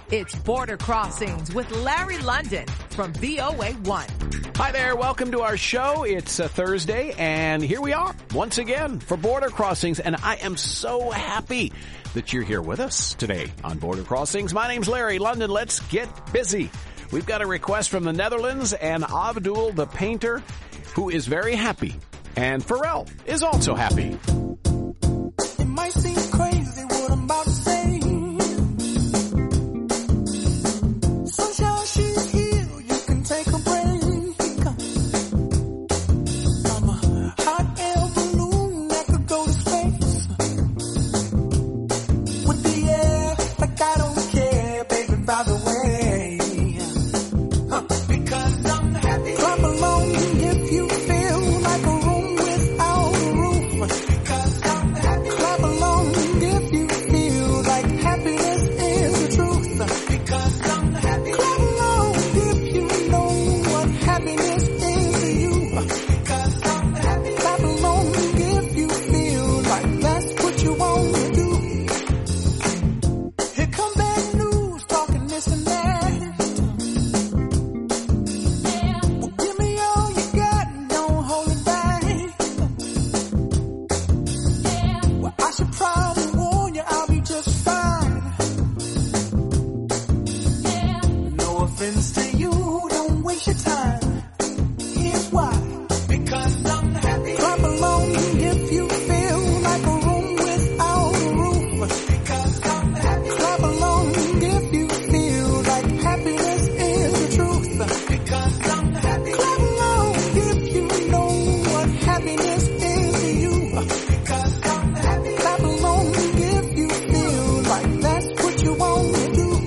It's Border Crossings with Larry London from VOA1. Hi there. Welcome to our show. It's a Thursday, and here we are once again for Border Crossings, and I am so happy that you're here with us today on Border Crossings. My name's Larry London. Let's get busy. We've got a request from the Netherlands, and Abdul the painter, who is very happy, and Pharrell is also happy. It might seem crazy what I'm about to say. Sunshine, she's here, you can take a break. I'm a hot air balloon that could go to space. With the air, like I don't care, baby, by the way. Because I'm happy. Clap along if you feel like a room without a roof. Because I'm happy. Clap along if you feel like happiness is the truth. Because I'm happy. Clap along if you know what happiness is to you. Because I'm happy. Clap along if you feel like that's what you want to do. Here come bad news, talking this and that. Well, give me all you got and don't hold it back. Well, I should probably warn you, I'll be just fine. No offense to you, don't waste your time. Here's why. Because I'm happy. Clap along if you feel like a room without a roof. Because I'm happy. Clap along if you feel like happiness is the truth. Because I'm happy. Clap along if you know what happiness is to you. Because I'm happy. Clap along if you feel like that's what you want to do.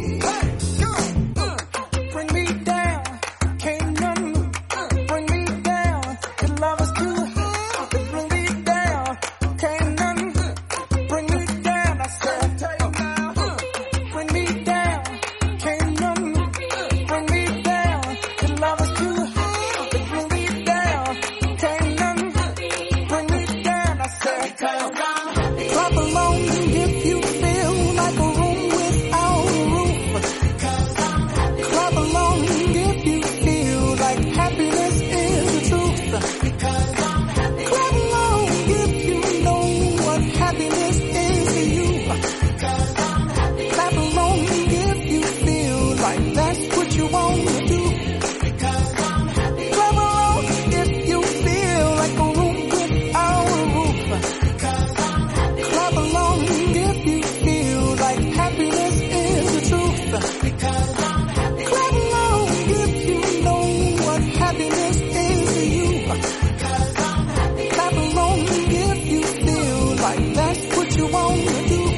Bring me down, can't none bring me down. Your love is too high. Bring me down, can't none bring me down. I said, bring me down, can't none bring me down. Your love is too high. Bring me down, can't none bring me down. I said, clap along if you feel like a room without a roof. Clap along if you feel like happiness is the truth. Clap along if you know what happiness is to you. Clap along if you feel like that's what you want to do. Clap along if you feel like a room without a roof. Clap along if you feel like happiness is the truth. Clap along if you know what happiness is to you. Clap along if you feel like that's what you want to do.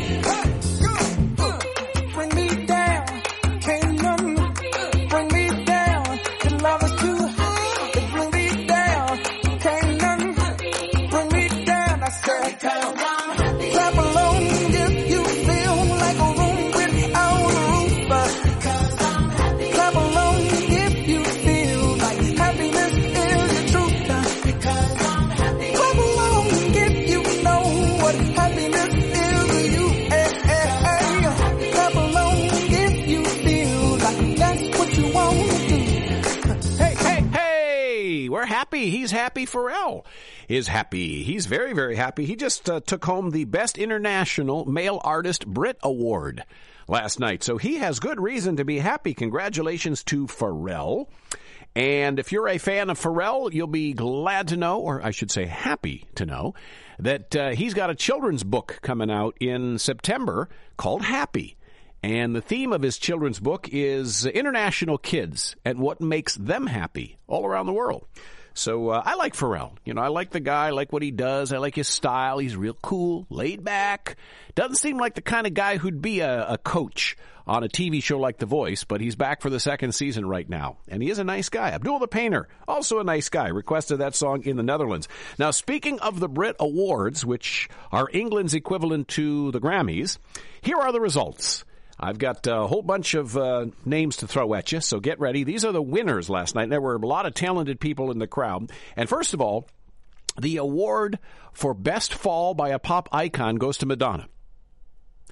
Bring me down, can't none bring me down. Your love is too high. Bring me down, can't none bring me down. I said, clap along if you feel like a room without a roof. Clap along if you feel like happiness is the truth. Clap along if you know what happiness is to you. Clap along if you feel like that's what you want to do. Hey, we're happy. He's happy. Pharrell is happy. He's very, very happy. He just took home the Best International Male Artist Brit Award last night. So he has good reason to be happy. Congratulations to Pharrell. And if you're a fan of Pharrell, you'll be glad to know, or I should say happy to know, that he's got a children's book coming out in September called Happy. And the theme of his children's book is international kids and what makes them happy all around the world. So I like Pharrell. You know, I like the guy. I like what he does. I like his style. He's real cool, laid back. Doesn't seem like the kind of guy who'd be a coach on a TV show like The Voice, but he's back for the second season right now. And he is a nice guy. Abdul the painter, also a nice guy, requested that song in the Netherlands. Now, speaking of the Brit Awards, which are England's equivalent to the Grammys, here are the results. I've got a whole bunch of names to throw at you, so get ready. These are the winners last night. There were a lot of talented people in the crowd. And first of all, the award for Best Fall by a Pop Icon goes to Madonna.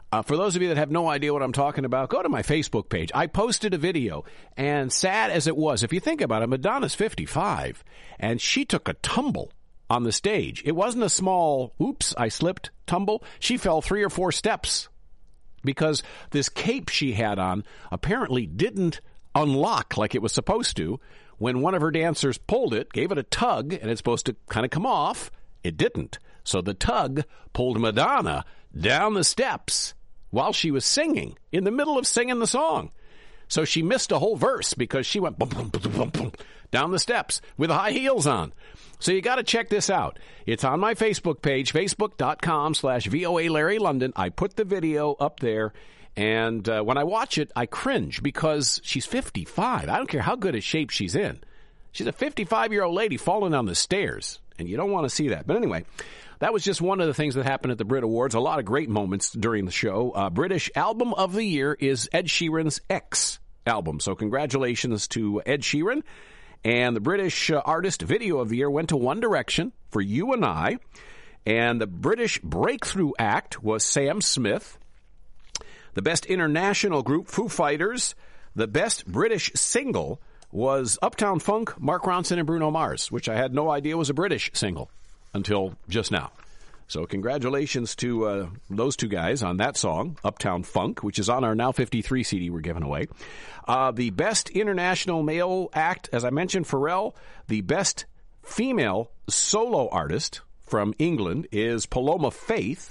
For those of you that have no idea what I'm talking about, go to my Facebook page. I posted a video, and sad as it was, if you think about it, Madonna's 55, and she took a tumble on the stage. It wasn't a small, oops, I slipped tumble. She fell 3 or 4 steps because this cape she had on apparently didn't unlock like it was supposed to. When one of her dancers pulled it, gave it a tug, and it's supposed to kind of come off, it didn't. So the tug pulled Madonna down the steps while she was singing, in the middle of singing the song. So she missed a whole verse because she went boom, boom, boom, boom, boom, down the steps with high heels on. So you got to check this out. It's on my Facebook page, facebook.com/VOA Larry London. I put the video up there, and when I watch it, I cringe because she's 55. I don't care how good a shape she's in. She's a 55-year-old lady falling down the stairs, and you don't want to see that. But anyway, that was just one of the things that happened at the Brit Awards. A lot of great moments during the show. British Album of the Year is Ed Sheeran's X album. So congratulations to Ed Sheeran. And the British Artist Video of the Year went to One Direction for You and I. And the British Breakthrough Act was Sam Smith. The Best International Group, Foo Fighters. The Best British Single was Uptown Funk, Mark Ronson, and Bruno Mars, which I had no idea was a British single until just now. So congratulations to those two guys on that song, Uptown Funk, which is on our Now 53 CD we're giving away. The Best International Male Act, as I mentioned, Pharrell. The Best Female Solo Artist from England is Paloma Faith.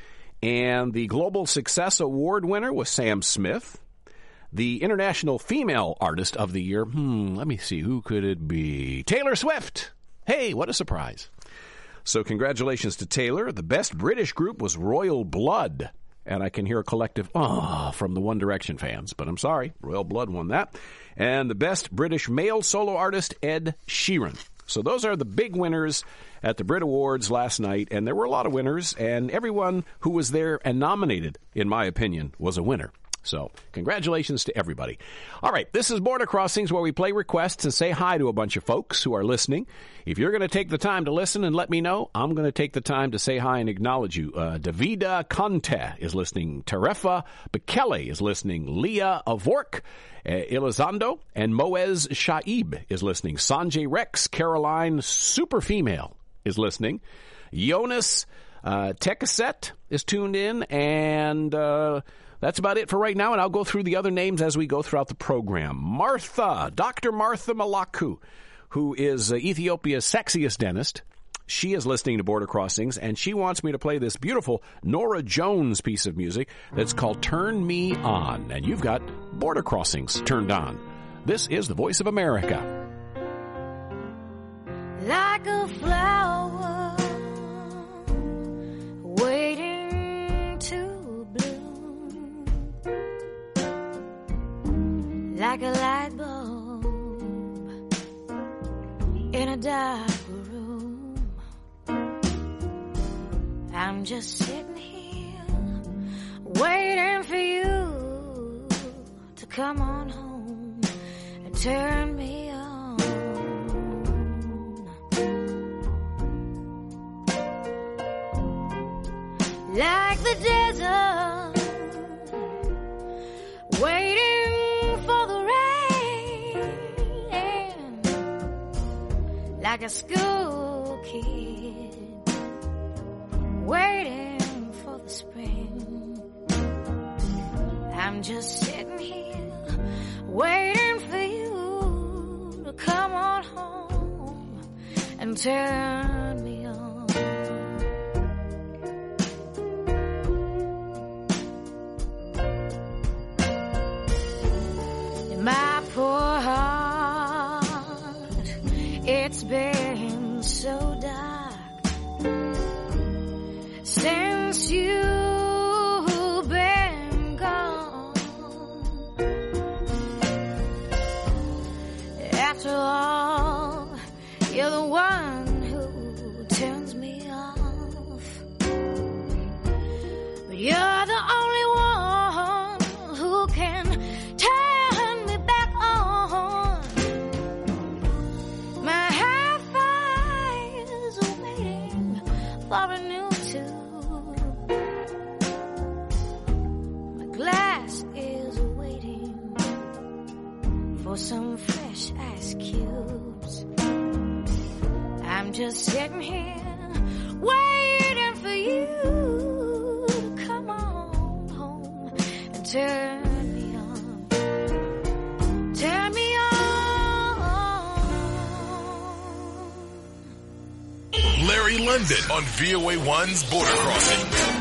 And the Global Success Award winner was Sam Smith. The International Female Artist of the Year, let me see, who could it be? Taylor Swift. Hey, what a surprise. So congratulations to Taylor. The Best British Group was Royal Blood. And I can hear a collective, from the One Direction fans. But I'm sorry, Royal Blood won that. And the Best British Male Solo Artist, Ed Sheeran. So those are the big winners at the Brit Awards last night. And there were a lot of winners. And everyone who was there and nominated, in my opinion, was a winner. So, congratulations to everybody. All right, this is Border Crossings, where we play requests and say hi to a bunch of folks who are listening. If you're going to take the time to listen and let me know, I'm going to take the time to say hi and acknowledge you. Davida Conte is listening. Terefa Bekele is listening. Leah Avork, Elizondo, and Moez Shaib is listening. Sanjay Rex, Caroline Super Female is listening. Jonas Tekaset is tuned in, and that's about it for right now, and I'll go through the other names as we go throughout the program. Martha, Dr. Martha Malaku, who is Ethiopia's sexiest dentist. She is listening to Border Crossings, and she wants me to play this beautiful Nora Jones piece of music that's called Turn Me On. And you've got Border Crossings turned on. This is the Voice of America. Like a flower waiting to bloom, like a light bulb in a dark room. I'm just sitting here waiting for you to come on home and turn me on. Like the desert, waiting for the rain, like a school kid, waiting for the spring. I'm just sitting here, waiting for you to come on home and turn me on. My poor heart, it's been so dark since you've been gone. After all, you're the one who turns me off. But you're the only one who can turn me back on. My half eyes are waiting for a new tune. some fresh ice cubes. I'm just sitting here waiting for you to come on home and turn me on. Turn me on. Larry London on VOA1's Border Crossings.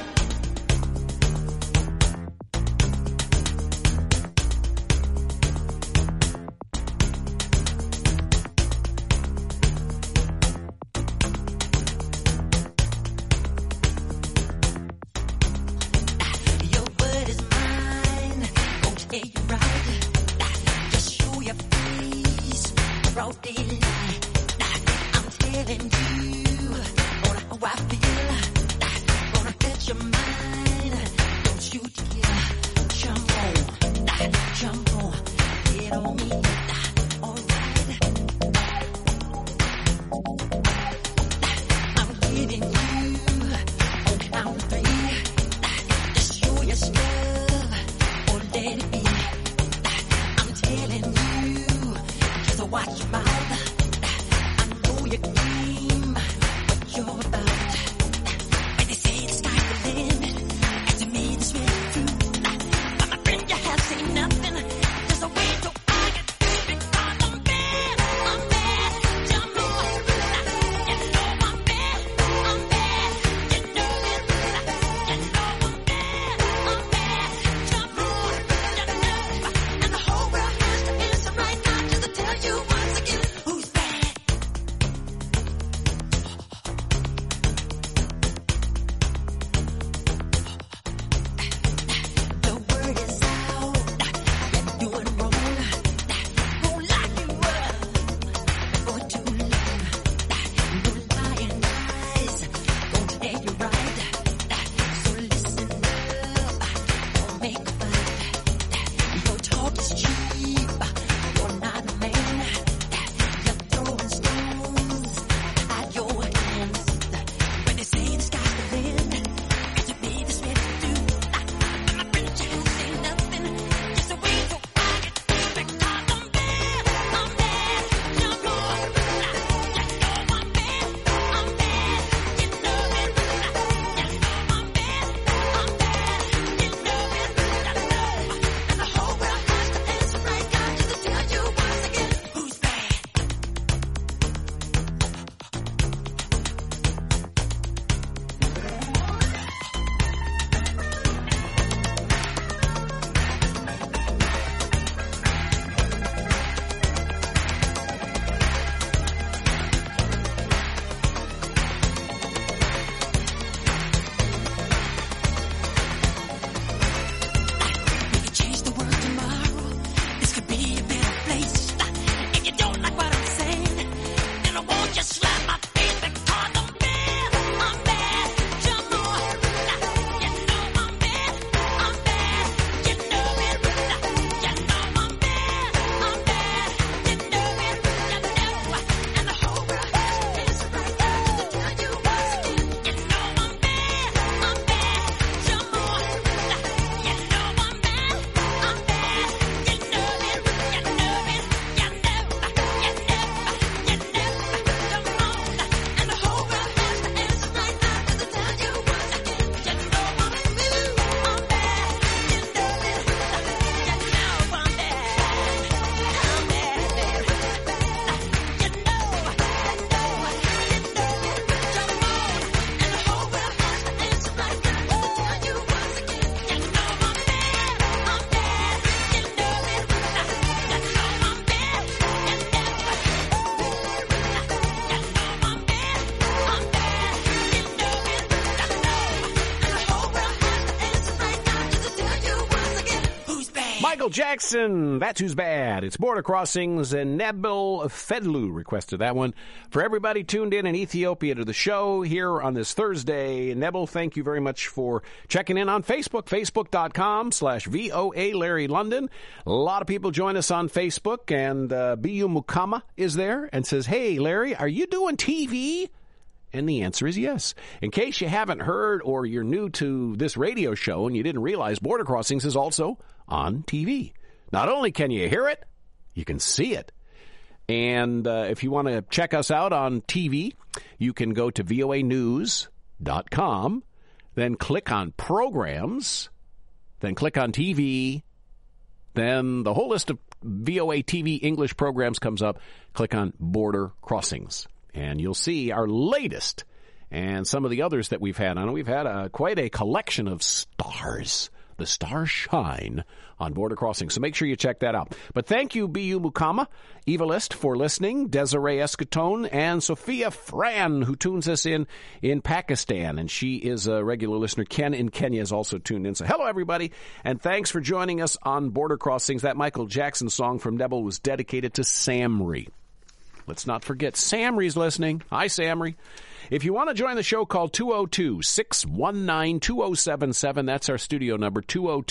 Michael Jackson, That's Who's Bad. It's Border Crossings, and Nebel Fedlu requested that one. For everybody tuned in Ethiopia to the show here on this Thursday, Nebel, thank you very much for checking in on Facebook, facebook.com/VOA Larry London. A lot of people join us on Facebook, and B.U. Mukama is there and says, "Hey, Larry, are you doing TV?" And the answer is yes. In case you haven't heard or you're new to this radio show and you didn't realize, Border Crossings is also on TV. Not only can you hear it, You can see it. And if you want to check us out on TV, you can go to voanews.com, then click on Programs, then click on TV, then the whole list of VOA TV English programs comes up. Click on Border Crossings, and you'll see our latest and some of the others that we've had. I know we've had quite a collection of stars. The stars shine on Border Crossing. So make sure you check that out. But thank you, B.U. Mukama, Evilist, for listening, Desiree Escatone, and Sophia Fran, who tunes us in Pakistan. And she is a regular listener. Ken in Kenya is also tuned in. So hello, everybody, and thanks for joining us on Border Crossings. That Michael Jackson song from Neville was dedicated to Samri. Let's not forget, Samri's listening. Hi, Samri. If you want to join the show, call 202-619-2077. That's our studio number,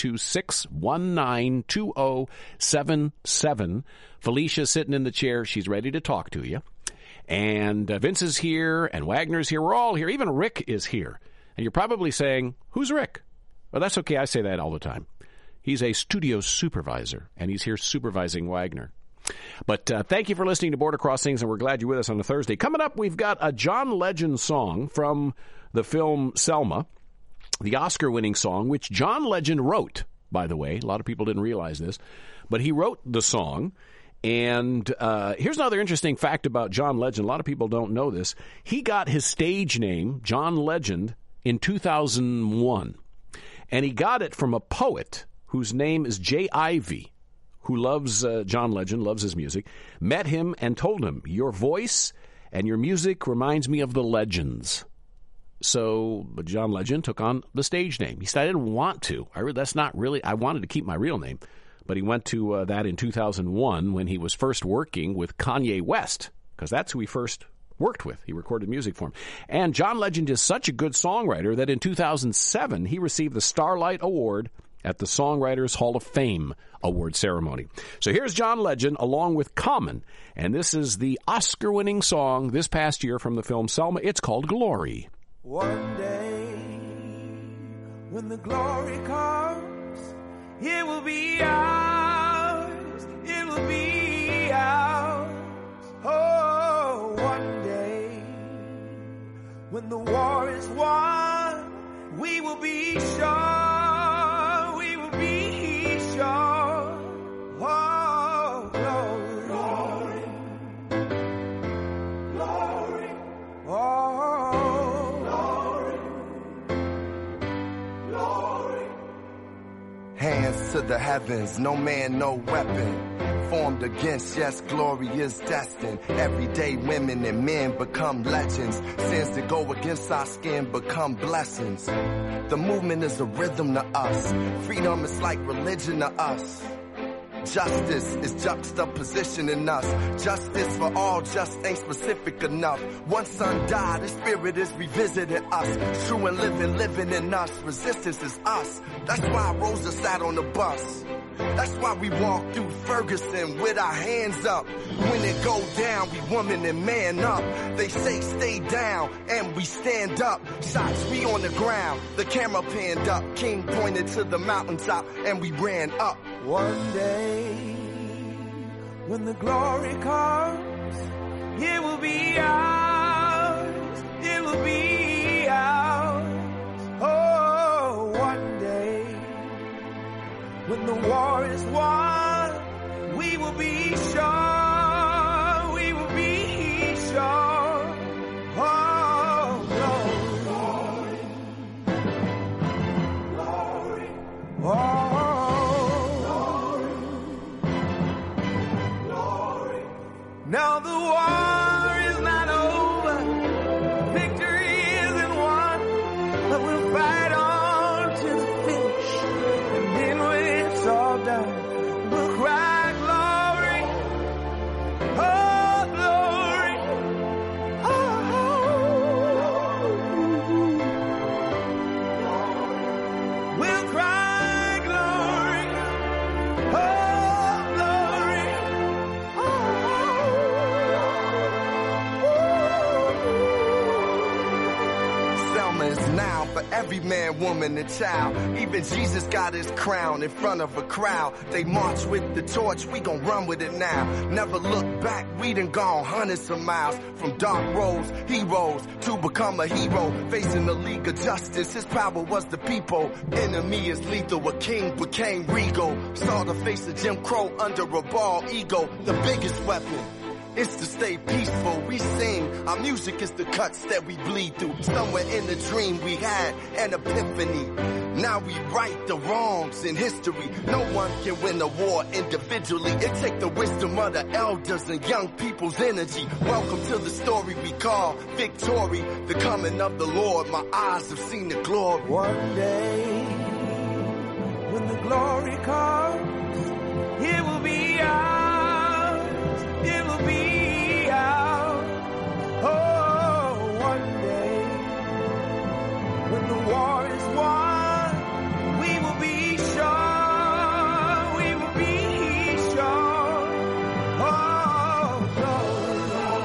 202-619-2077. Felicia's sitting in the chair. She's ready to talk to you. And Vince is here, and Wagner's here. We're all here. Even Rick is here. And you're probably saying, who's Rick? Well, that's okay. I say that all the time. He's a studio supervisor, and he's here supervising Wagner. But thank you for listening to Border Crossings, and we're glad you're with us on a Thursday. Coming up, we've got a John Legend song from the film Selma, the Oscar-winning song, which John Legend wrote, by the way. A lot of people didn't realize this, but he wrote the song. And here's another interesting fact about John Legend. A lot of people don't know this. He got his stage name, John Legend, in 2001. And he got it from a poet whose name is Jay Ivey, who loves John Legend, loves his music, met him and told him, your voice and your music reminds me of the Legends. So John Legend took on the stage name. He said, I didn't want to. I wanted to keep my real name. But he went to that in 2001 when he was first working with Kanye West, because that's who he first worked with. He recorded music for him. And John Legend is such a good songwriter that in 2007 he received the Starlight Award at the Songwriters Hall of Fame award ceremony. So here's John Legend along with Common, and this is the Oscar-winning song this past year from the film Selma. It's called Glory. One day, when the glory comes, it will be ours, it will be ours. Oh, one day, when the war is won, we will be sure. Oh, glory, glory, glory, oh, glory, glory. Hands to the heavens, no man, no weapon formed against, yes, glory is destined. Everyday women and men become legends. Sins that go against our skin become blessings. The movement is a rhythm to us. Freedom is like religion to us. Justice is juxtaposition in us. Justice for all just ain't specific enough. One son died, his spirit is revisiting us. True and living in us. Resistance is us. That's why Rosa sat on the bus. That's why we walk through Ferguson with our hands up. When it go down, we woman and man up. They say stay down, and we stand up. Shots, we on the ground. The camera panned up. King pointed to the mountaintop, and we ran up. One day, when the glory comes, it will be ours. It will be ours. Oh, one day, when the war is won, we will be sure, we will be sure. Oh, glory, glory, glory, oh, glory, glory. Now the war is not over, victory isn't won, but we'll fight on to the finish. It's all done. We'll cry glory, oh glory, oh, we'll cry man, woman, and child. Even Jesus got his crown in front of a crowd. They march with the torch, we gon' run with it now. Never look back, we done gone hundreds of miles. From dark roads, heroes, to become a hero. Facing the League of Justice, his power was the people. Enemy is lethal, a king became regal. Saw the face of Jim Crow under a bald ego. The biggest weapon is to stay peaceful. We sing, our music is the cuts that we bleed through. Somewhere in the dream we had an epiphany. Now we right the wrongs in history. No one can win a war individually. It take the wisdom of the elders and young people's energy. Welcome to the story we call victory. The coming of the Lord, my eyes have seen the glory. One day, when the glory comes, it will be ours. It will be ours. Oh, one day, when the war is won, we will be sure. We will be sure. Oh, glory.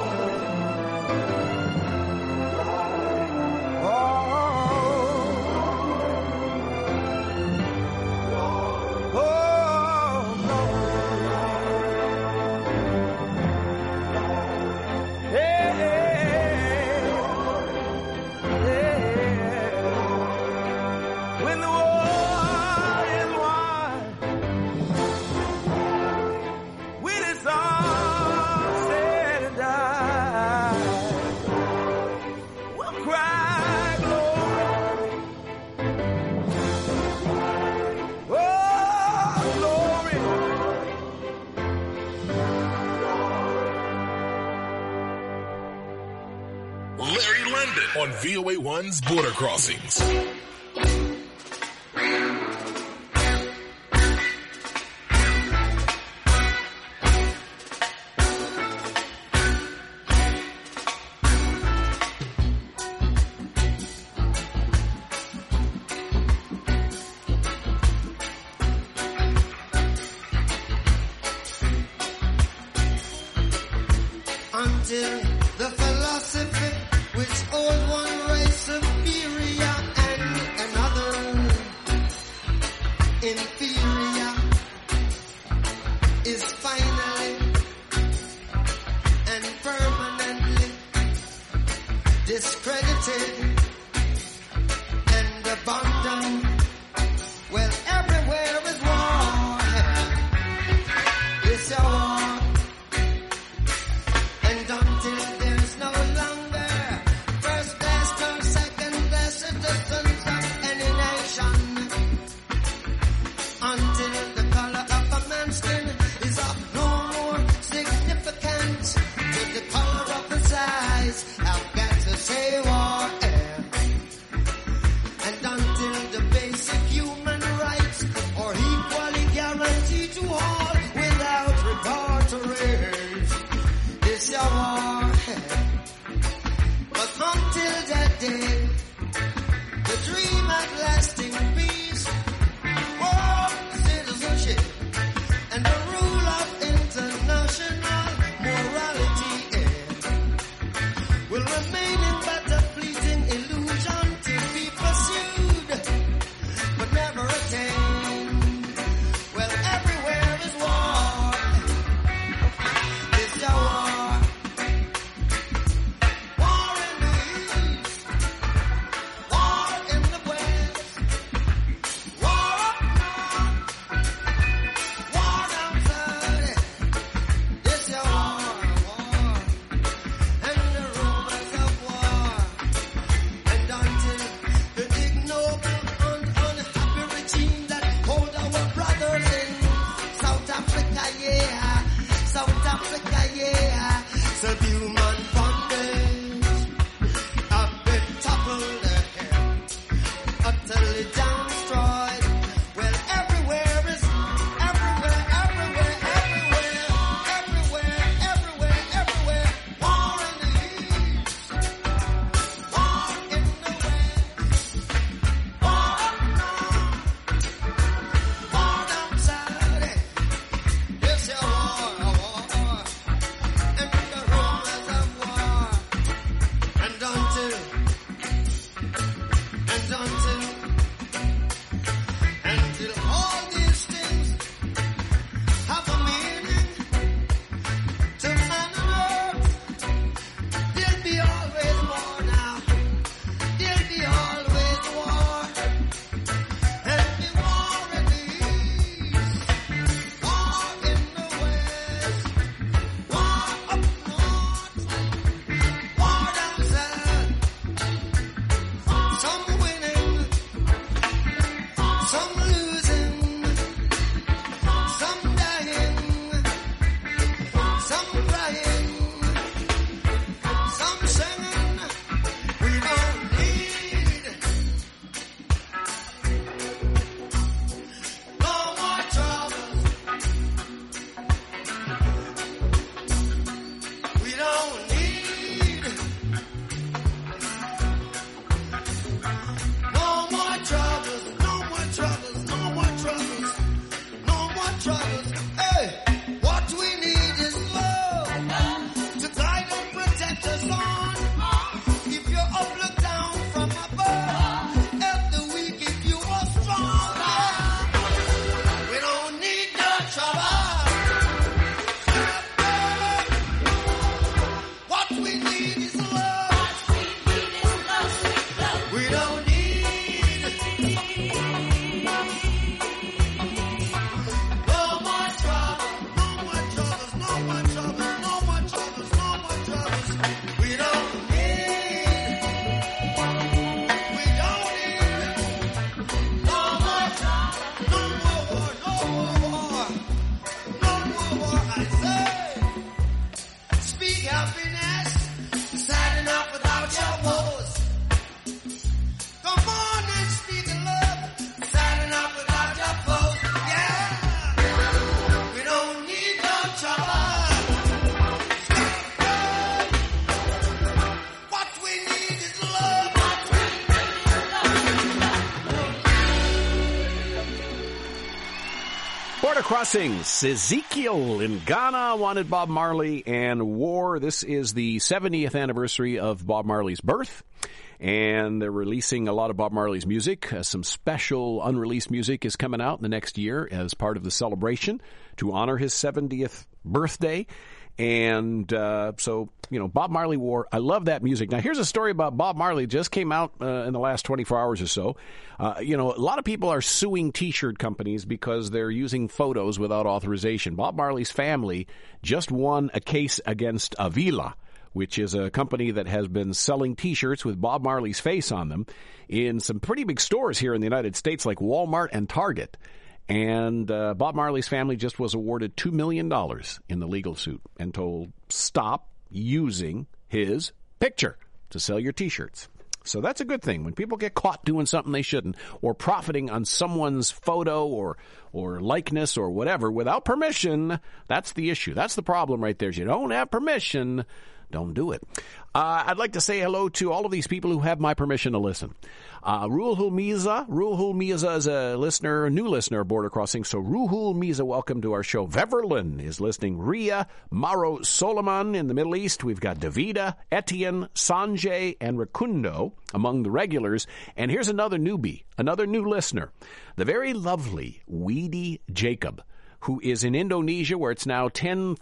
When the war is won, when it's all said and done, we'll cry glory. Oh, glory. Larry London on VOA1's Border Crossings. Until the philosophy which owed one race superior and another inferior is finally and permanently discredited and abandoned. Well, everywhere is war. It's a war. And until there's no longer first class nor second class citizens of any nation, until the color of a man's skin is of no more significance to the color of his eyes, I've got to say war. And until the basic human rights are equally guaranteed to all without regard to race, it's your war. But until that day, the dream of lasting peace, world citizenship, and the rule of international morality will remain in but a fleeting illusion to be pursued, but never attained. Well, everywhere is war. It's your war. War in the east, war in the west, war up north, war down south. It's your war, and the rumors of war. And until the ignoble and unhappy regime that hold our brothers in South Africa, yeah, South Africa, yeah, subhuman bondage have been toppled, utterly destroyed. Well, everywhere is everywhere, everywhere, everywhere, everywhere, everywhere, everywhere. War in the east, war in the west, war up north, war down south. It's your war, and the rumors some losing, some dying, some crying, some singing. We don't need no more troubles. We don't need no more troubles, no more troubles, no more troubles, no more troubles. Hey, what we need is love to guide and protect us on. If you're up, look down from above. Help the weak if you are strong. We don't need no trouble. What we need is love. We don't need no more trouble, no more troubles, no more troubles, no more troubles, no more troubles. We don't need no more trouble, no more war, no more war, no more war. I say, speak happiness, sad enough without your woes. Come on and speak in love, sad enough without your foes. Yeah, we don't need no trouble. What we need is love. Border Crossings, Ezekiel in Ghana wanted Bob Marley and War. This is the 70th anniversary of Bob Marley's birth, and they're releasing a lot of Bob Marley's music. Some special unreleased music is coming out in the next year as part of the celebration to honor his 70th birthday. And so, you know, Bob Marley War, I love that music. Now, here's a story about Bob Marley. Just came out in the last 24 hours or so. You know, a lot of people are suing T-shirt companies because they're using photos without authorization. Bob Marley's family just won a case against Avila, which is a company that has been selling T-shirts with Bob Marley's face on them in some pretty big stores here in the United States like Walmart and Target. And Bob Marley's family just was awarded $2 million in the legal suit and told, stop using his picture to sell your T-shirts. So that's a good thing. When people get caught doing something they shouldn't, or profiting on someone's photo or likeness or whatever without permission, that's the issue. That's the problem right there. If you don't have permission, don't do it. I'd like to say hello to all of these people who have my permission to listen. Ruhul Miza is a listener, a new listener of Border Crossing. So Ruhul Miza, welcome to our show. Veverlin is listening. Ria, Maro Solomon in the Middle East. We've got Davida, Etienne, Sanjay, and Rakundo among the regulars. And here's another newbie, another new listener. The very lovely Weedy Jacob, who is in Indonesia where it's now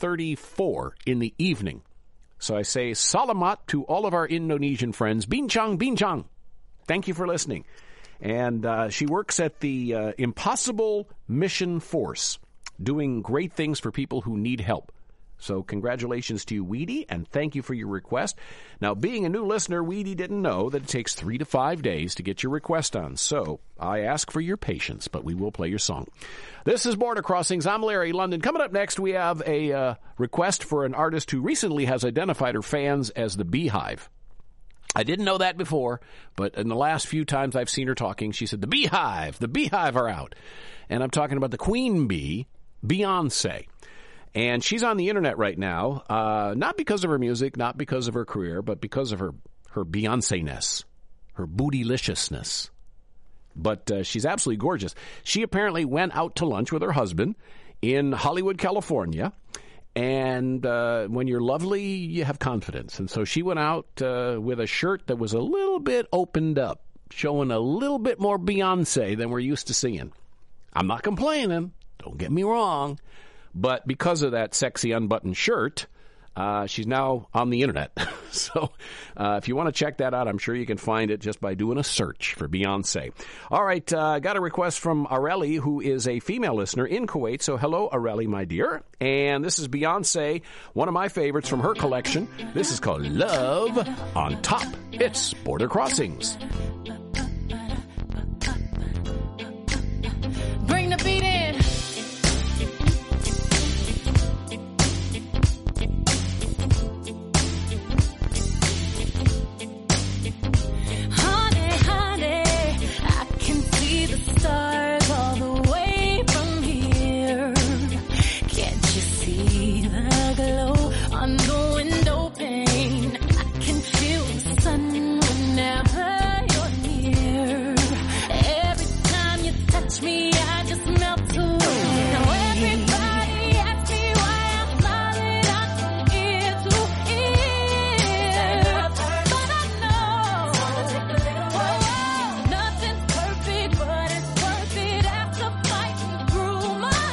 10:34 in the evening. So I say salamat to all of our Indonesian friends. Bincang, bincang. Thank you for listening. And she works at the Impossible Mission Force, doing great things for people who need help. So congratulations to you, Weedy, and thank you for your request. Now, being a new listener, Weedy didn't know that it takes 3 to 5 days to get your request on. So I ask for your patience, but we will play your song. This is Border Crossings. I'm Larry London. Coming up next, we have a request for an artist who recently has identified her fans as the Beehive. I didn't know that before, but in the last few times I've seen her talking, she said, the Beehive are out. And I'm talking about the Queen Bee, Beyonce. And she's on the internet right now, not because of her music, not because of her career, but because of her Beyonce-ness, her bootylicious-ness. But she's absolutely gorgeous. She apparently went out to lunch with her husband in Hollywood, California. And when you're lovely, you have confidence. And so she went out with a shirt that was a little bit opened up, showing a little bit more Beyonce than we're used to seeing. I'm not complaining. Don't get me wrong. But because of that sexy unbuttoned shirt, she's now on the internet. So if you want to check that out, I'm sure you can find it just by doing a search for Beyonce. All right, I got a request from Areli, who is a female listener in Kuwait. So hello, Areli, my dear. And this is Beyonce, one of my favorites from her collection. This is called Love on Top. It's Border Crossings. touch me, I just melt away. Now everybody asks me why I'm smiling out ear to ear, but I know nothing's perfect, but it's worth it after fighting through my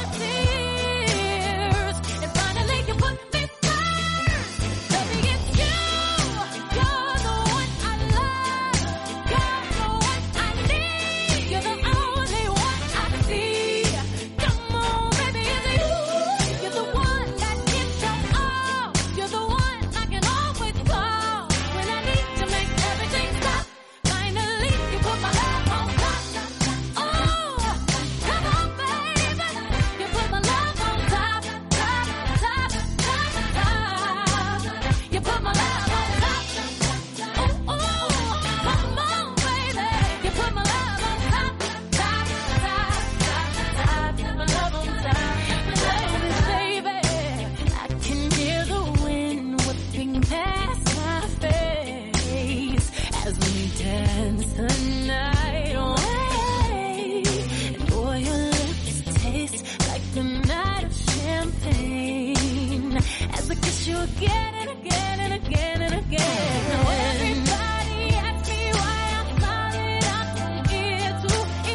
tears. And finally you put me first. Baby, it's you. You're the one I love. You're the one I need. You're the only one I see. Come on, baby, it's you. You're the one that gives us all. You're the one I can always call when I need to make everything stop. Finally, you put my love on top. Oh, come on, baby. You put my love on top, top, top, top, top. You put my love on top. Oh, come on, baby. You put my love on top, top, top, top, top. My love on top. Baby, I can hear the wind whipping past my face as we dance the night away. And boy, your lips taste like the night of champagne as I kiss you again and again and again and again. Now everybody asks me why I'm smiling out from ear to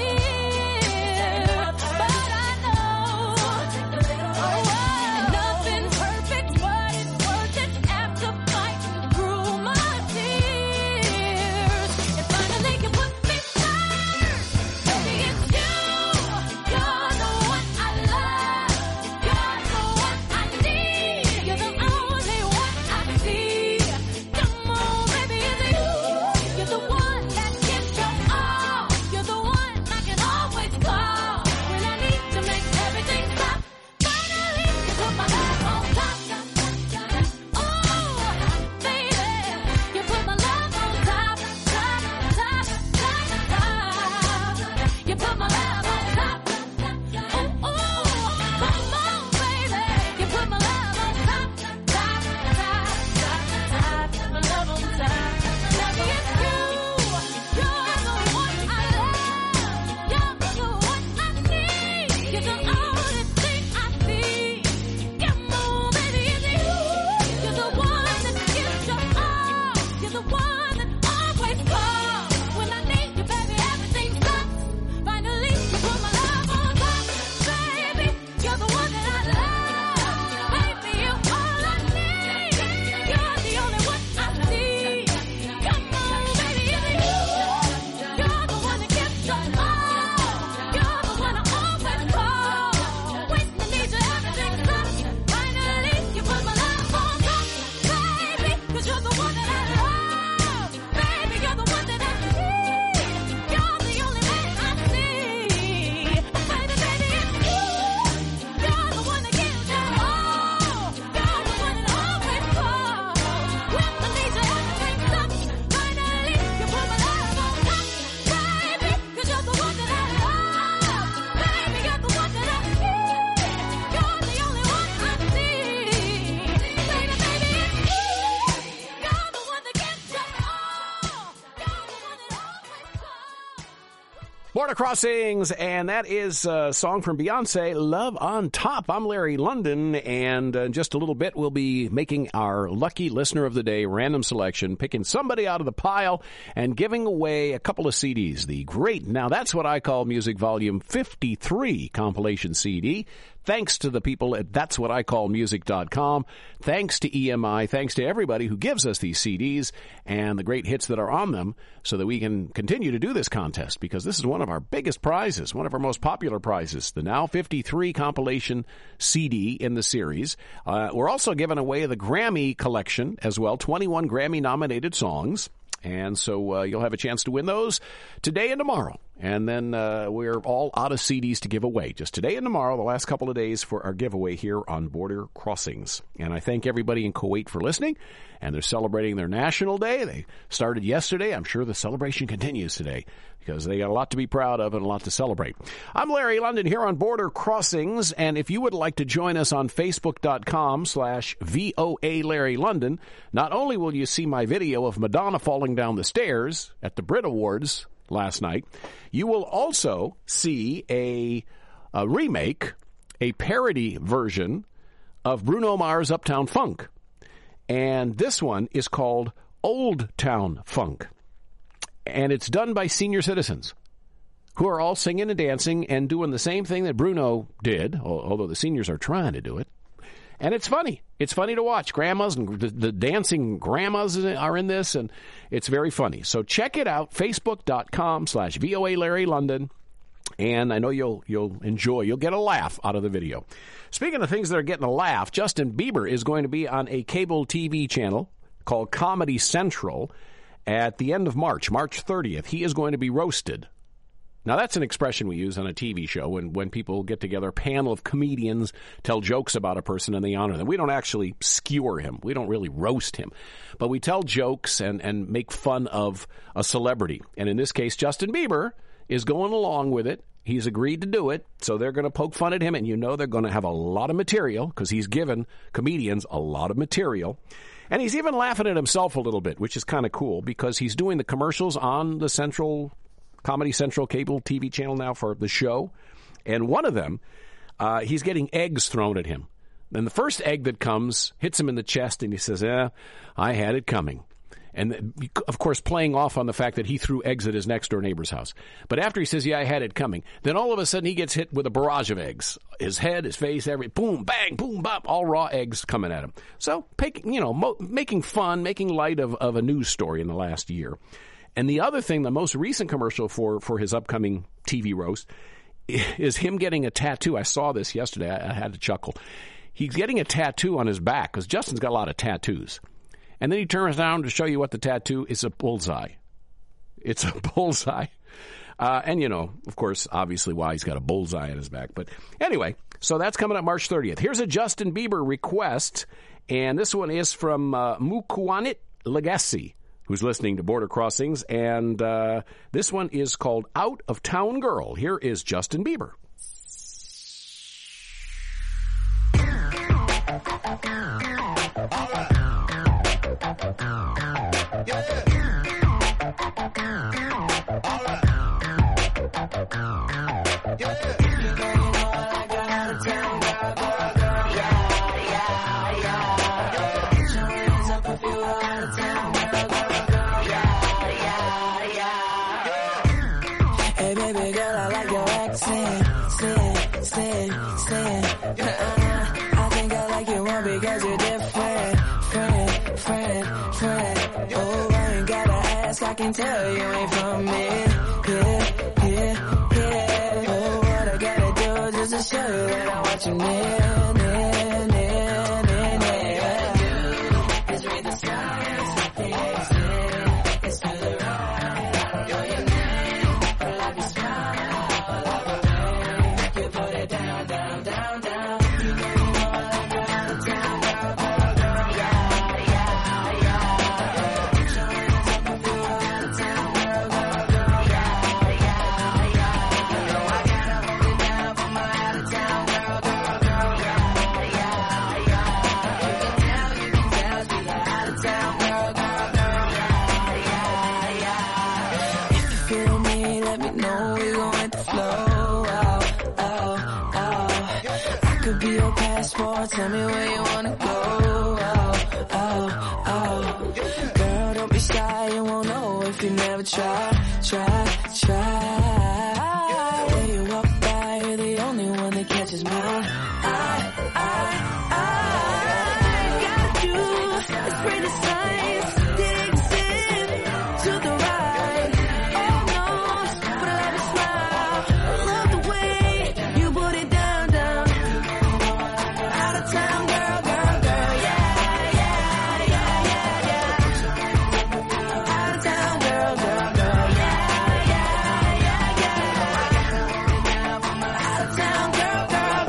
ear, but I know nothing's perfect, but it's worth it after fighting through my tears. And finally you put me first. Baby, it's you. You're the one I love. You're the one I need. You're the only one I see. Come on, baby, it's you. You're the one that gives us all. You're the one I can always call when I need to make everything stop. Finally, you put my love on top. Oh, baby, you put my love on top, top, top, top, top. You put my love on top. Oh, come on, baby, you put my love on top, top, top, top, top. My love on top. Baby, it's you. You're the one I love. You're the one I need. You're the only thing I see. Come on, baby, it's you. You're the one that gives us all. You're the one that always calls when I need you, baby. Everything stops. Finally, you put my love on top, baby. You're the one that I love, baby. You're all I need. You're the only one I see. Come on, baby, it's you. You're the one that gives us all. You're the one I always call when I need you. Everything stops. Finally, you put my love on top, baby. 'Cause you're the one that I love, baby. You're the one that I need. You're the only one I see. Baby, baby, it's you. You're the one that gives us all. You're the one that always calls when I need you. Everything stops. Finally, you put my love on top, baby. 'Cause you're the one that I love, baby. You're the one that I need. You're the only one I see. Baby, baby, it's you. You're the one that gives us all. You're the one that always calls. Border Crossings, and that is a song from Beyonce, Love on Top. I'm Larry London, and in just a little bit we'll be making our lucky listener of the day random selection, picking somebody out of the pile and giving away a couple of CDs. The great, now that's what I call Music Volume 53 compilation CD. Thanks to the people at that'swhaticallmusic.com. Thanks to EMI. Thanks to everybody who gives us these CDs and the great hits that are on them so that we can continue to do this contest, because this is one of our biggest prizes, one of our most popular prizes, the Now 53 compilation CD in the series. We're also giving away the Grammy collection as well, 21 Grammy-nominated songs. And so you'll have a chance to win those today and tomorrow. And then we're all out of CDs to give away. Just today and tomorrow, the last couple of days for our giveaway here on Border Crossings. And I thank everybody in Kuwait for listening. And they're celebrating their National Day. They started yesterday. I'm sure the celebration continues today because they got a lot to be proud of and a lot to celebrate. I'm Larry London here on Border Crossings. And if you would like to join us on Facebook.com/VOA Larry London, not only will you see my video of Madonna falling down the stairs at the Brit Awards last night, you will also see a remake, a parody version of Bruno Mars' Uptown Funk. And this one is called Old Town Funk. And it's done by senior citizens who are all singing and dancing and doing the same thing that Bruno did, although the seniors are trying to do it. And it's funny. It's funny to watch. Grandmas and the dancing grandmas are in this, and it's very funny. So check it out, facebook.com/VOA Larry London. And I know you'll enjoy. You'll get a laugh out of the video. Speaking of things that are getting a laugh, Justin Bieber is going to be on a cable TV channel called Comedy Central at the end of March 30th. He is going to be roasted. Now, that's an expression we use on a TV show when people get together, a panel of comedians tell jokes about a person and they honor them. We don't actually skewer him. We don't really roast him. But we tell jokes and make fun of a celebrity. And in this case, Justin Bieber is going along with it. He's agreed to do it, so they're going to poke fun at him, and you know they're going to have a lot of material because he's given comedians a lot of material. And he's even laughing at himself a little bit, which is kind of cool because he's doing the commercials on the Comedy Central cable TV channel now for the show. And one of them, he's getting eggs thrown at him. Then the first egg that comes hits him in the chest, and he says, I had it coming. And, of course, playing off on the fact that he threw eggs at his next-door neighbor's house. But after he says, I had it coming, then all of a sudden he gets hit with a barrage of eggs. His head, his face, boom, bang, boom, bop, all raw eggs coming at him. So, making fun, making light of a news story in the last year. And the other thing, the most recent commercial for his upcoming TV roast is him getting a tattoo. I saw this yesterday. I had to chuckle. He's getting a tattoo on his back because Justin's got a lot of tattoos. And then he turns around to show you what the tattoo is. A bullseye. It's a bullseye. And, of course, obviously why he's got a bullseye on his back. But anyway, so that's coming up March 30th. Here's a Justin Bieber request. And this one is from Mukuanit Legacy, who's listening to Border Crossings. And this one is called Out of Town Girl. Here is Justin Bieber. I think I like you more because you're different, friend. Oh, I ain't gotta ask, I can tell you ain't from me. Yeah. Oh, what I gotta do just to show you that I want you near. Is read the signs, the exit, it's to the right. You're your name, I love your smile, I love the way you put it down. Tell me where you wanna go. Girl, don't be shy, you won't know if you never try. When you walk by, you're the only one that catches my eye. Gotta do is read the signs, the exit to the right. Almost, but I love your smile. I love the way you put it down. Town girl, yeah. Out of town girl, yeah. Out of town girl,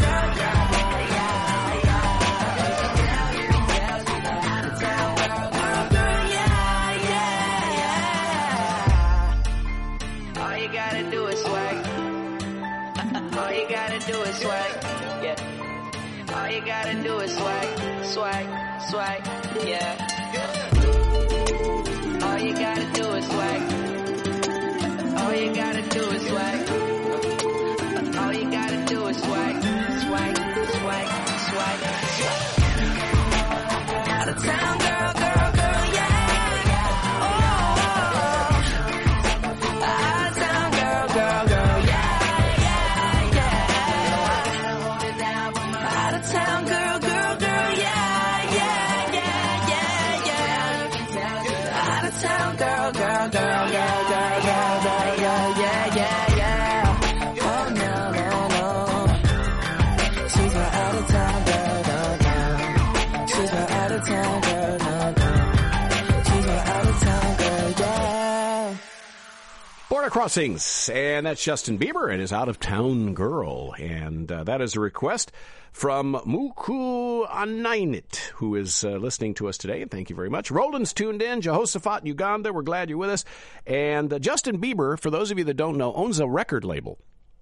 yeah. All you gotta do is swag. All you gotta do is swag. Yeah. All you gotta do is swag, yeah. All you gotta do is swag. All you gotta do is swag. All you gotta do is swag, swag, swag, swag, swag. Out of town, girl, girl, girl, yeah. Oh, out of town, girl, girl, girl, yeah, yeah, yeah. Out of town, girl, girl, girl, yeah, yeah, yeah, yeah, yeah. Out of town, girl, girl, girl, girl, girl, girl, girl, yeah, yeah, yeah, yeah. Oh no, no, no. She's my out of town girl, no, no. She's my out of town girl, no, no. She's my out of town girl, yeah. Border Crossings, and that's Justin Bieber and his out-of-town girl. And that is a request from Muku Anainit, who is listening to us today. And thank you very much. Roland's tuned in. Jehoshaphat in Uganda, we're glad you're with us. And Justin Bieber, for those of you that don't know, owns a record label.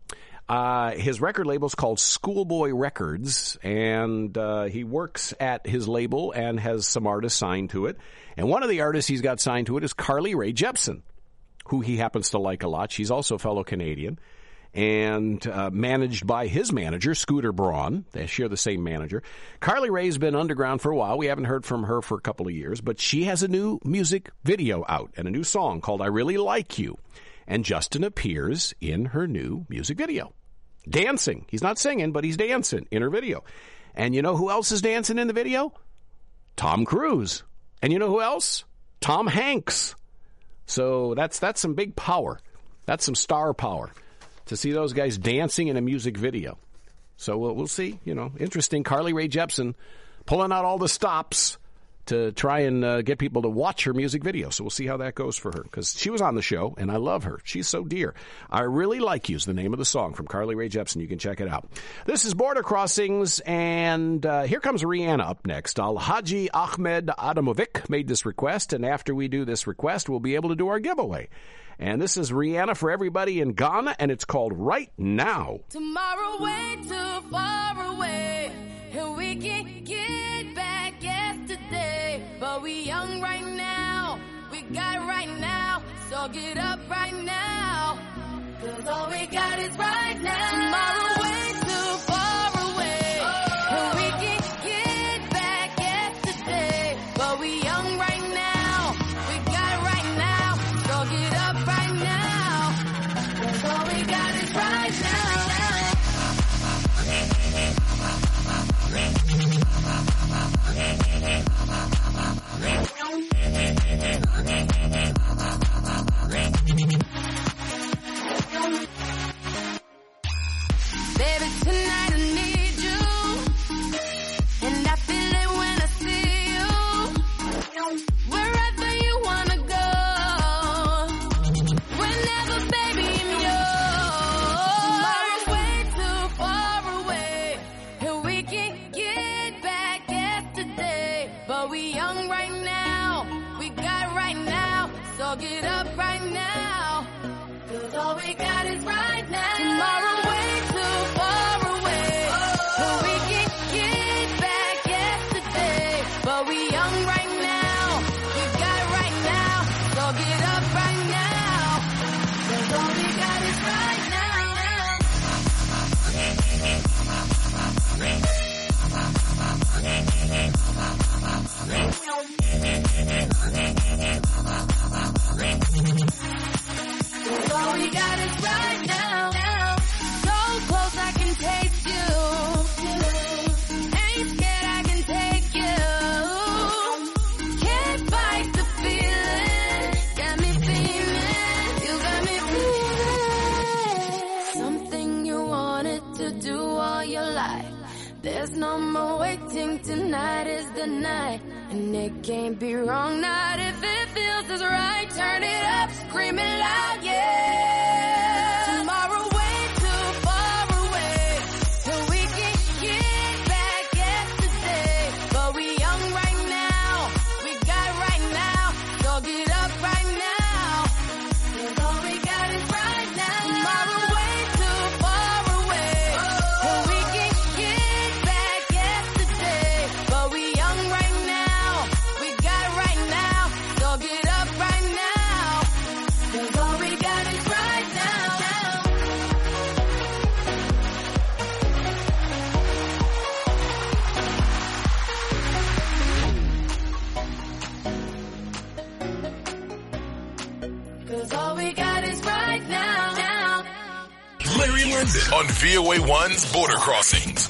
His record label is called Schoolboy Records, and he works at his label and has some artists signed to it. And one of the artists he's got signed to it is Carly Rae Jepsen, who he happens to like a lot. She's also a fellow Canadian and managed by his manager, Scooter Braun. They share the same manager. Carly Rae's been underground for a while. We haven't heard from her for a couple of years, but she has a new music video out and a new song called I Really Like You. And Justin appears in her new music video. Dancing. He's not singing, but he's dancing in her video. And you know who else is dancing in the video? Tom Cruise. And you know who else? Tom Hanks. So that's some big power. That's some star power to see those guys dancing in a music video. So we'll see. You know, interesting. Carly Rae Jepsen pulling out all the stops to try and get people to watch her music video. So we'll see how that goes for her, because she was on the show, and I love her. She's so dear. I Really Like You is the name of the song from Carly Rae Jepsen. You can check it out. This is Border Crossings, and here comes Rihanna up next. Alhaji Ahmed Adamovic made this request, and after we do this request, we'll be able to do our giveaway. And this is Rihanna for everybody in Ghana, and it's called Right Now. Tomorrow way too far away, and we can get back yesterday. But we young right now, we got right now, so get up right now, 'cause all we got is right now. Tomorrow way too far away, and we can get back yesterday. But we young right now, we got right now, so get up right now, 'cause all we got is right now. Baby, tonight I need you, and I feel it when I see you. Wherever you wanna go, whenever, baby, I'm yours. Tomorrow's way too far away, and we can get back yesterday. But we young right now, we got right now, so get up right now, 'cause all we got is right now. Tomorrow way too far away, and we can get back yesterday. But we young right now, we got right now, so get up right now, 'cause all we got is right now. All we got is right now. So close I can taste you. Ain't scared I can take you. Can't fight the feeling. Got me feeling. You got me feeling. Something you wanted to do all your life. There's no more waiting. Tonight is the night. And it can't be wrong, not if it feels as right. Turn it up, scream it loud, yeah. Tomorrow way too far away, and we can get back yesterday. But we young right now, we got right now, so get up right now, 'cause all we got is right now. Tomorrow way too far away, and we can get back yesterday. But we young right now, we got right now, so get up right now, 'cause all we got is right now. London on VOA1's Border Crossings.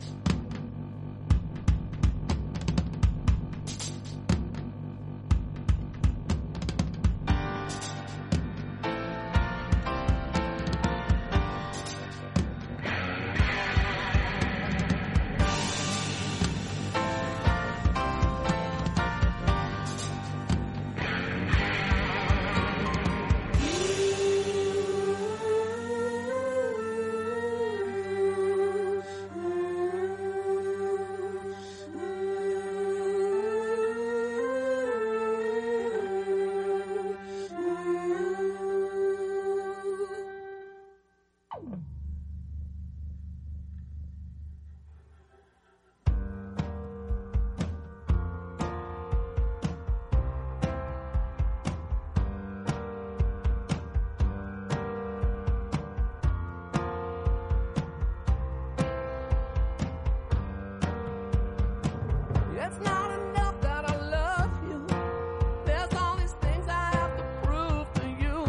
It's not enough that I love you. There's all these things I have to prove to you.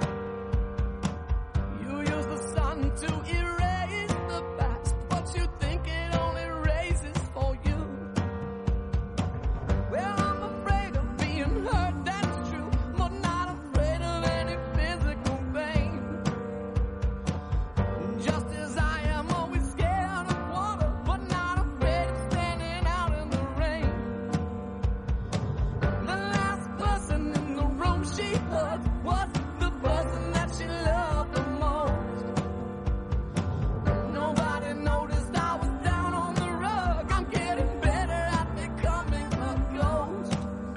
You use the sun to erase the past, but you think it only raises for you. Well, I'm afraid of being hurt, that's true, but not afraid of any physical pain. Just as I am always scared of water, but not afraid of standing out in the rain. The last person in the room she hugged was the person that she loved the most. Nobody noticed I was down on the rug. I'm getting better at becoming a ghost.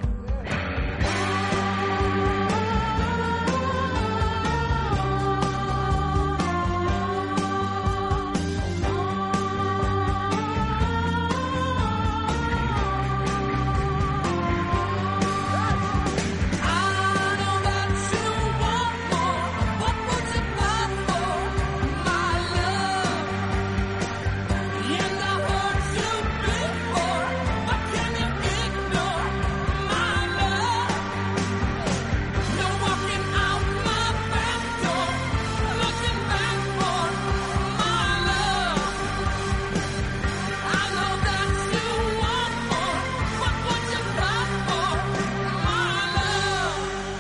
I know that you want more. What would you fight for, my love? And I hurt you before, but can you ignore my love? You're walking out my back door, looking back for my love. I know that you want more. What would you fight for, my love?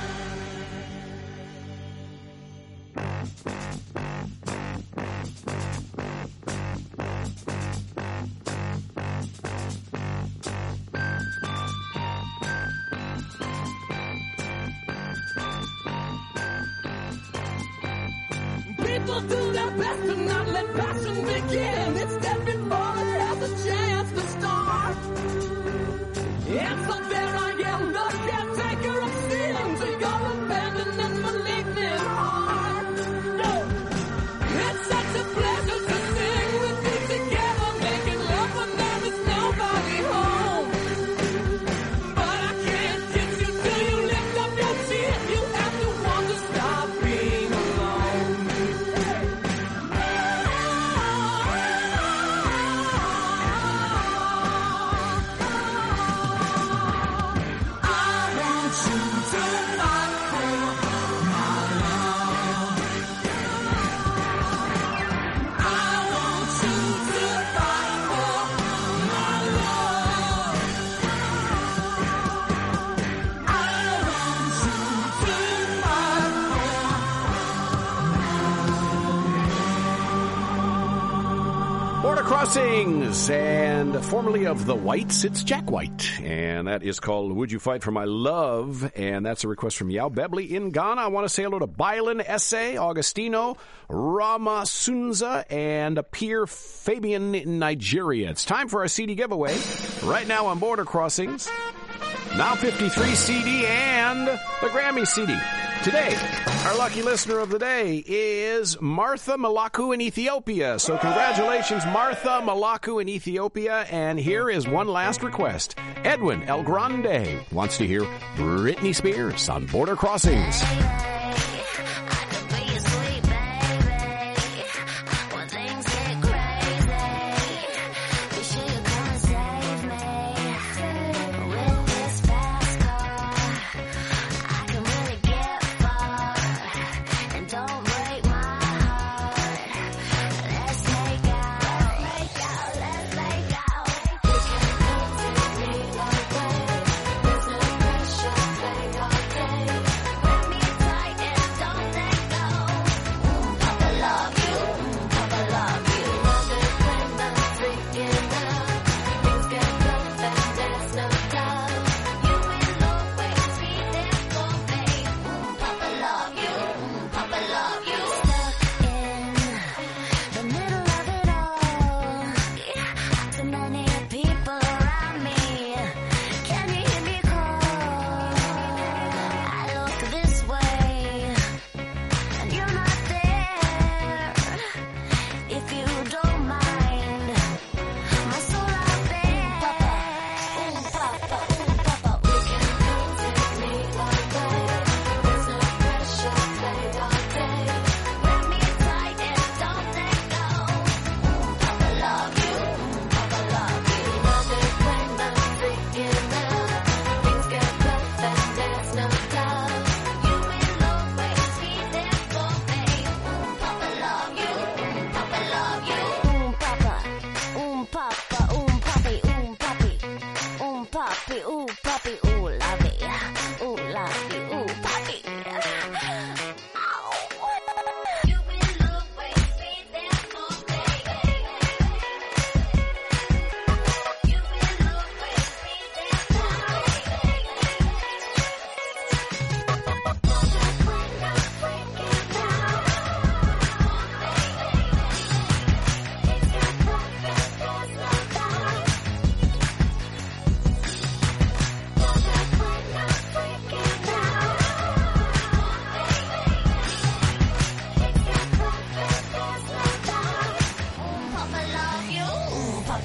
People do their best to not let passion begin. It's dead before it has a chance to start. And so there I am, the caretaker of sin, to your abandoned and malignant heart. It's such a pleasure to sing with you together, making love when there is nobody home. But I can't get you till you lift up your chin. You have to want to stop being alone. I want you to fight for my love. I want you to fight for my love. I want you to fight Border Crossings, and formerly of the Whites, it's Jack White, and that is called Would You Fight for My Love, and that's a request from Yao Bebley in Ghana. I want to say hello to Bylan Esse, Augustino, Ramasunza, and Pierre Fabian in Nigeria. It's time for our CD giveaway right now on Border Crossings. Now 53 CD and the Grammy CD. Today, our lucky listener of the day is Martha Malaku in Ethiopia. So congratulations, Martha Malaku in Ethiopia. And here is one last request. Edwin El Grande wants to hear Britney Spears on Border Crossings. Don't break my heart.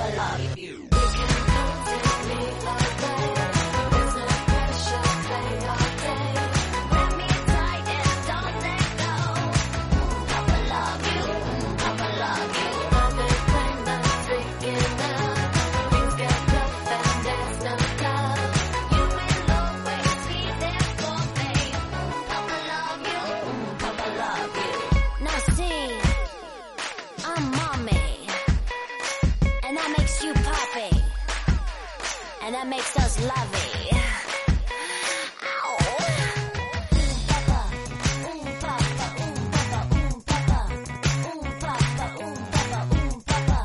Papa love you. You can come take me all day. There's no pressure, play all day. Grab me tight and don't let go. Papa love you. Papa love you. Everything that's freaking out. Things get rough and there's no doubt. You will always be there for me. Papa love you. Papa love you. Now see, I'm mommy, and that makes you poppy, and that makes us lovey. Ow. Papa, Papa, Papa, Papa, Papa,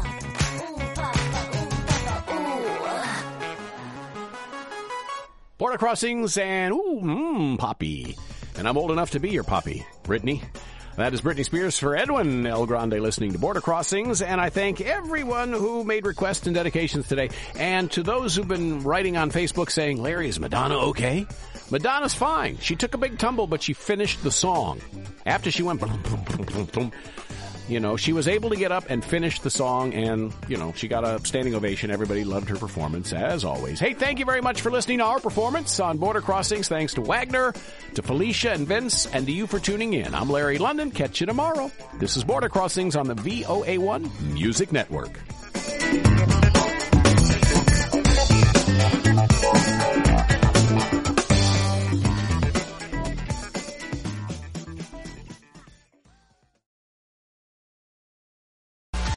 Border Crossings and Poppy. And I'm old enough to be your Poppy, Brittany. That is Britney Spears for Edwin El Grande listening to Border Crossings. And I thank everyone who made requests and dedications today. And to those who've been writing on Facebook saying, Larry, is Madonna okay? Madonna's fine. She took a big tumble, but she finished the song. After she went boom, boom, boom, boom, boom, you know, she was able to get up and finish the song, and, you know, she got a standing ovation. Everybody loved her performance, as always. Hey, thank you very much for listening to our performance on Border Crossings. Thanks to Wagner, to Felicia and Vince, and to you for tuning in. I'm Larry London. Catch you tomorrow. This is Border Crossings on the VOA1 Music Network.